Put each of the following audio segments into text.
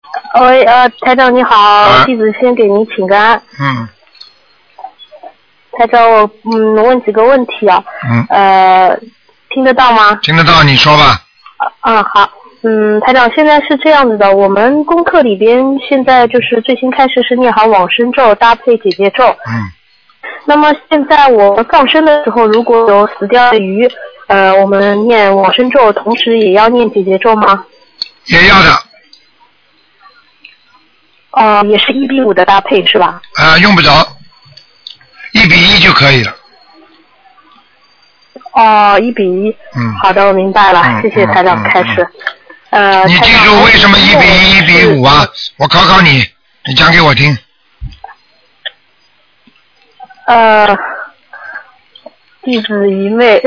喂，台长你好，弟子先给您请个安。台长，我问几个问题啊。听得到吗？ 听得到，你说吧。 好。台长，现在是这样子的，我们功课里边现在就是最新开始是念好往生咒搭配解结咒。那么现在我放生的时候，如果有死掉的鱼，我们念往生咒，同时也要念解结咒吗？ 也要的。 也是1:5的搭配是吧？ 用不着，1:1就可以了。 1:1。好的，我明白了，谢谢台长开始。 你记住为什么1:1、1:5啊？我考考你，你讲给我听。 弟子愚昧。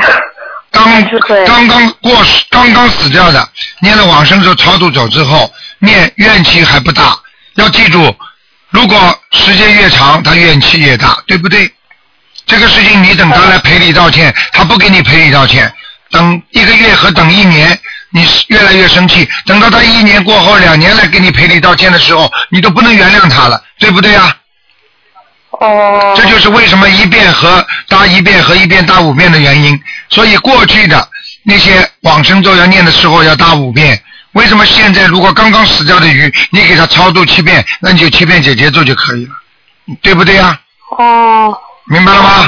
刚刚死掉的，念了往生咒超度走之后，念怨气还不大。要记住，如果时间越长，他怨气越大，对不对？这个事情你等他来赔礼道歉，他不给你赔礼道歉，等1个月和等1年，你越来越生气，等到他1年过后2年来给你赔礼道歉的时候，你都不能原谅他了，对不对啊？这就是为什么1遍搭1遍和1遍搭5遍的原因。所以过去的那些往生咒要念的时候要搭5遍，为什么现在如果刚刚死掉的鱼，你给他超度7遍，那你就7遍解结咒就可以了，对不对呀？明白了吗？